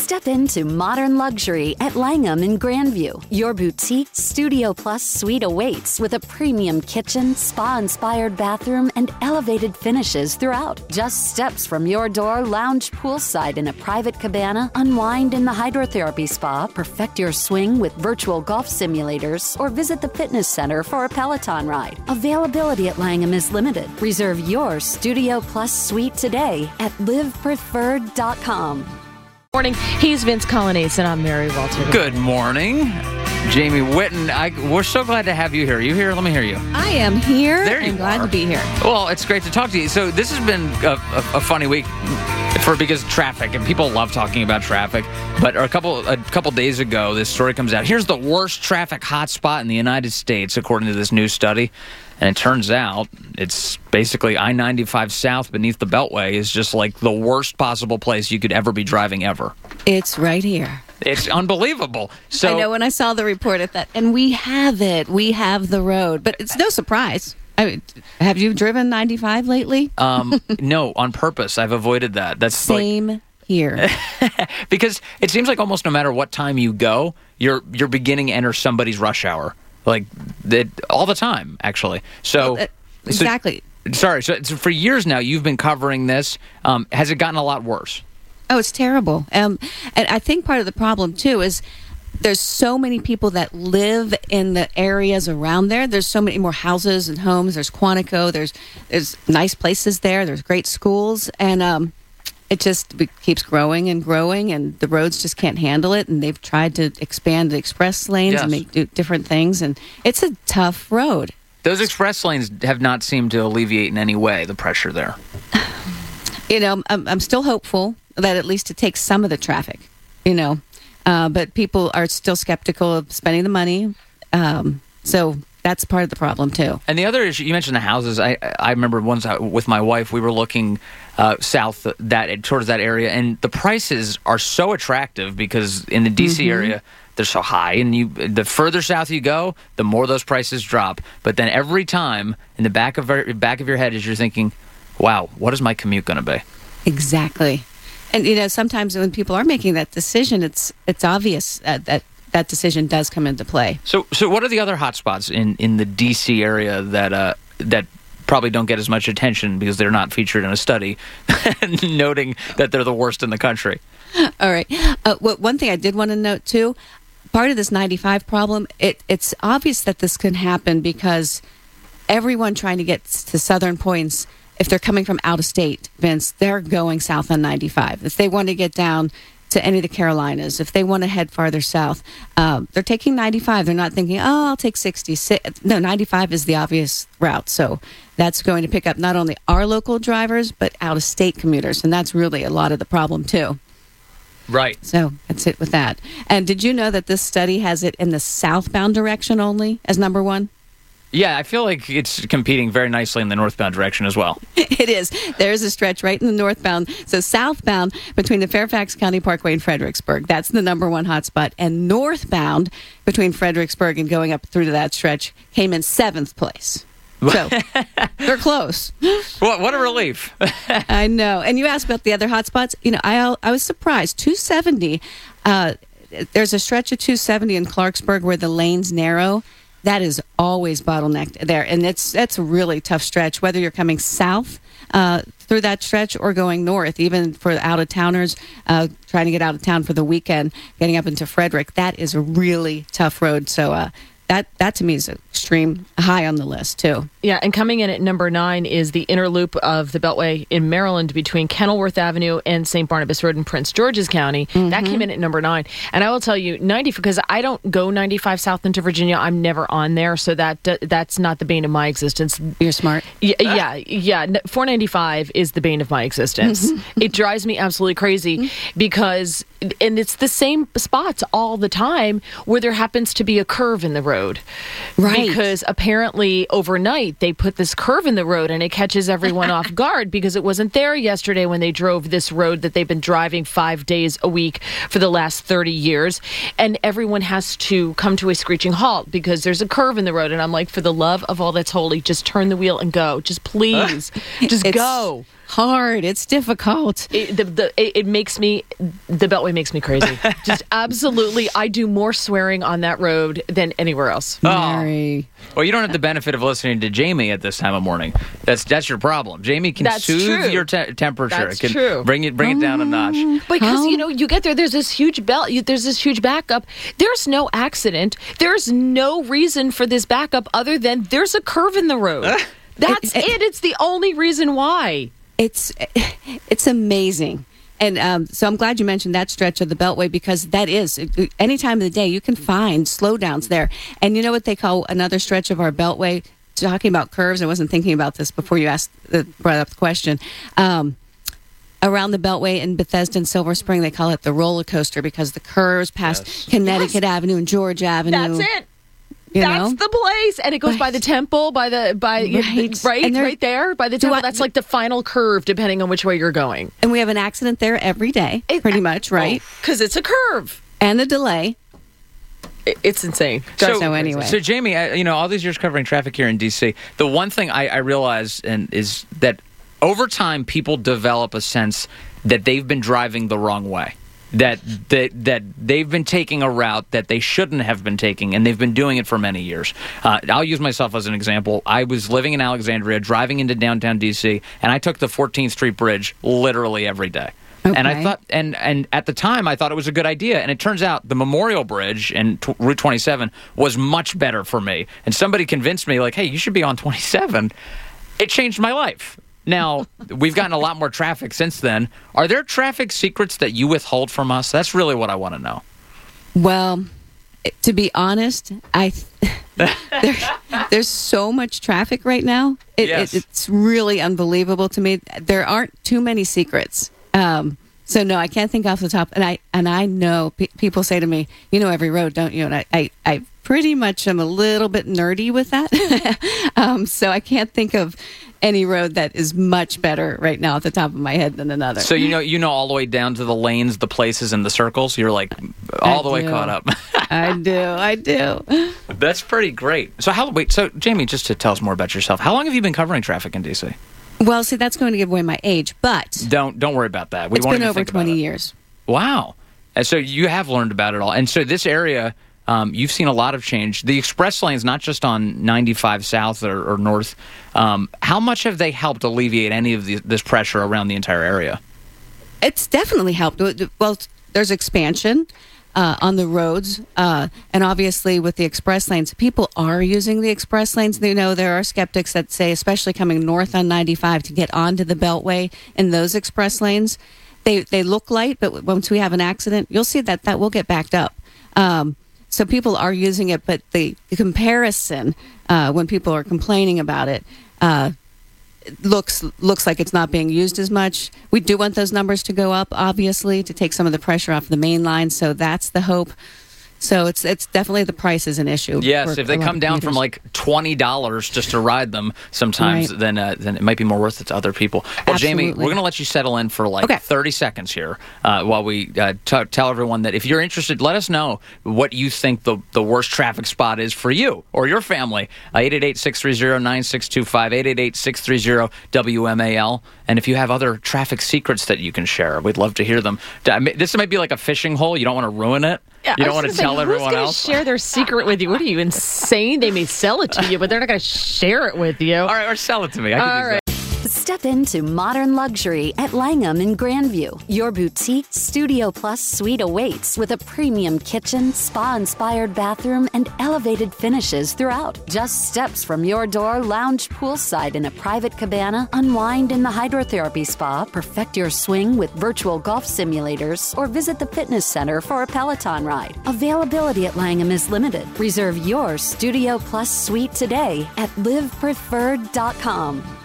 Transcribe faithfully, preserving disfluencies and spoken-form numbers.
Step into modern luxury at Langham in Grandview. Your boutique Studio Plus suite awaits with a premium kitchen, spa-inspired bathroom, and elevated finishes throughout. Just steps from your door, lounge poolside in a private cabana, unwind in the hydrotherapy spa, perfect your swing with virtual golf simulators, or visit the fitness center for a Peloton ride. Availability at Langham is limited. Reserve your Studio Plus suite today at live preferred dot com. Morning. He's Vince Colonnese, and I'm Mary Walter. Good morning. Jamie Whitten, I, we're so glad to have you here. You here? Let me hear you. I am here. There you and glad are. to be here. Well, it's great to talk to you. So this has been a, a, a funny week for because traffic, and people love talking about traffic. But a couple a couple days ago, this story comes out. Here's the worst traffic hotspot in the United States, according to this new study. And it turns out it's basically I ninety-five South beneath the Beltway is just like the worst possible place you could ever be driving ever. It's right here. It's unbelievable. So I know when I saw the report at that, and we have it. We have the road, but it's no surprise. I mean, have you driven ninety-five lately? um, no, on purpose. I've avoided that. That's Same like, here. because it seems like almost no matter what time you go, you're you're beginning to enter somebody's rush hour. Like that all the time, actually. So well, uh, exactly. So, sorry. So, so for years now, you've been covering this. Um, has it gotten a lot worse? Oh, it's terrible. Um, and I think part of the problem too is there's so many people that live in the areas around there. There's so many more houses and homes. There's Quantico. There's there's nice places there. There's great schools, and um, it just keeps growing and growing, and the roads just can't handle it. And they've tried to expand the express lanes yes. and make do different things, and it's a tough road. Those express lanes have not seemed to alleviate in any way the pressure there. You know, I'm, I'm still hopeful that at least it takes some of the traffic, you know, uh, but people are still skeptical of spending the money. Um, so that's part of the problem, too. And the other issue, you mentioned the houses. I I remember once I, with my wife, we were looking uh, south that towards that area, and the prices are so attractive because in the D C mm-hmm. area, they're so high. And you, the further south you go, the more those prices drop. But then every time in the back of, back of your head is you're thinking, wow, what is my commute going to be? Exactly. And, you know, sometimes when people are making that decision, it's it's obvious uh, that that decision does come into play. So, so what are the other hotspots in, in the D C area that uh, that probably don't get as much attention because they're not featured in a study, noting that they're the worst in the country? All right. Uh, well, one thing I did want to note, too, part of this ninety-five problem, it, it's obvious that this can happen because everyone trying to get to Southern Points, if they're coming from out of state, Vince, they're going south on ninety-five. If they want to get down to any of the Carolinas, if they want to head farther south, um, they're taking ninety-five. They're not thinking, oh, I'll take sixty-six. No, ninety-five is the obvious route. So that's going to pick up not only our local drivers, but out of state commuters. And that's really a lot of the problem, too. Right. So that's it with that. And did you know that this study has it in the southbound direction only as number one? Yeah, I feel like it's competing very nicely in the northbound direction as well. It is. There's a stretch right in the northbound. So southbound between the Fairfax County Parkway and Fredericksburg, that's the number one hotspot. And northbound between Fredericksburg and going up through to that stretch came in seventh place. So they're close. What, what a relief. I know. And you asked about the other hotspots. You know, I I was surprised. two seventy, uh, there's a stretch of two seventy in Clarksburg where the lanes narrow. That is always bottlenecked there. And it's that's a really tough stretch, whether you're coming south uh, through that stretch or going north, even for out-of-towners uh, trying to get out of town for the weekend, getting up into Frederick. That is a really tough road. So uh, that, that to me is extreme high on the list, too. Yeah, and coming in at number nine is the inner loop of the Beltway in Maryland between Kenilworth Avenue and Saint Barnabas Road in Prince George's County. Mm-hmm. That came in at number nine. And I will tell you, ninety because I don't go ninety-five south into Virginia. I'm never on there, so that that's not the bane of my existence. You're smart. Yeah, yeah, yeah. four ninety-five is the bane of my existence. It drives me absolutely crazy because, and it's the same spots all the time where there happens to be a curve in the road. Right. Because apparently overnight they put this curve in the road and it catches everyone off guard because it wasn't there yesterday when they drove this road that they've been driving five days a week for the last thirty years. And everyone has to come to a screeching halt because there's a curve in the road. And I'm like, for the love of all that's holy, just turn the wheel and go. Just please, just it's, go. hard. It's difficult. It, the, the, it, it makes me, the Beltway makes me crazy. Just absolutely, I do more swearing on that road than anywhere else. Mary. Well, you don't have the benefit of listening to Jamie at this time of morning. That's that's your problem. Jamie can That's soothe true. your te- temperature. That's can true. Bring it bring it down a notch. Because, How? you know, you get there, there's this huge belt, you, there's this huge backup. There's no accident. There's no reason for this backup other than there's a curve in the road. That's It- it, it- It's the only reason why. It's it's amazing. And um, so I'm glad you mentioned that stretch of the Beltway because that is, any time of the day, you can find slowdowns there. And you know what they call another stretch of our Beltway? Talking about curves, I wasn't thinking about this before you asked, uh, brought up the question. Um, around the Beltway in Bethesda and Silver Spring, they call it the roller coaster because the curves past Yes. Connecticut Avenue and George Avenue. That's it. You That's know? the place, and it goes by the temple, by the by, Right. right, And there- right there by the Do temple. I- That's like the final curve, depending on which way you're going. And we have an accident there every day, It- pretty much, right? Because it's a curve. And the delay. It, it's insane. So anyway. So Jamie, I, you know, all these years covering traffic here in D C, the one thing I, I realize and is that over time people develop a sense that they've been driving the wrong way. That, that that they've been taking a route that they shouldn't have been taking, and they've been doing it for many years. Uh, I'll use myself as an example. I was living in Alexandria, driving into downtown D C, and I took the fourteenth Street Bridge literally every day. And I Okay. thought, and and at the time, I thought it was a good idea. And it turns out the Memorial Bridge and t- Route twenty-seven was much better for me. And somebody convinced me, like, hey, you should be on twenty-seven. It changed my life. Now, we've gotten a lot more traffic since then. Are there traffic secrets that you withhold from us? That's really what I want to know. Well, to be honest, I there, there's so much traffic right now. It, Yes. it, it's really unbelievable to me. There aren't too many secrets. Um, so no, I can't think off the top. And I and I know pe- people say to me, "You know every road, don't you?" And I, I, I pretty much am a little bit nerdy with that. um, so I can't think of any road that is much better right now at the top of my head than another. So you know, you know all the way down to the lanes, the places, and the circles. You're like all I the way do. caught up. I do, I do. That's pretty great. So how? Wait. So Jamie, just to tell us more about yourself, how long have you been covering traffic in D C? Well, see, that's going to give away my age, but Don't don't worry about that. We it's won't been even over think about twenty it. years. Wow. And so you have learned about it all. And so this area, um, you've seen a lot of change. The express lanes, not just on ninety-five South or, or North, um, how much have they helped alleviate any of the, this pressure around the entire area? It's definitely helped. Well, there's expansion uh, on the roads, uh, and obviously with the express lanes, people are using the express lanes. You know, there are skeptics that say, especially coming north on ninety-five to get onto the Beltway in those express lanes, they they look light, but once we have an accident, you'll see that that will get backed up. Um, so people are using it, but the, the comparison uh, when people are complaining about it. Uh, looks looks like it's not being used as much. We do want those numbers to go up, obviously, to take some of the pressure off the main line. So that's the hope. So it's it's definitely the price is an issue. Yes, for if they a lot come of down from commuters. like twenty dollars just to ride them sometimes, Right. then uh, then it might be more worth it to other people. Well, Jamie, Absolutely. we're going to let you settle in for like Okay. thirty seconds here uh, while we uh, t- tell everyone that if you're interested, let us know what you think the, the worst traffic spot is for you or your family. Uh, eight eight eight, six three zero, nine six two five, eight eight eight, six three zero, W M A L. And if you have other traffic secrets that you can share, we'd love to hear them. I mean, this might be like a fishing hole. You don't want to ruin it. Yeah, you I don't was want to gonna tell say, everyone who's gonna else. share their secret with you? What are you, insane? They may sell it to you, but they're not going to share it with you. All right, or sell it to me. I can All use right. that. Step into modern luxury at Langham in Grandview. Your boutique Studio Plus suite awaits with a premium kitchen, spa-inspired bathroom, and elevated finishes throughout. Just steps from your door, lounge poolside in a private cabana, unwind in the hydrotherapy spa, perfect your swing with virtual golf simulators, or visit the fitness center for a Peloton ride. Availability at Langham is limited. Reserve your Studio Plus suite today at live preferred dot com.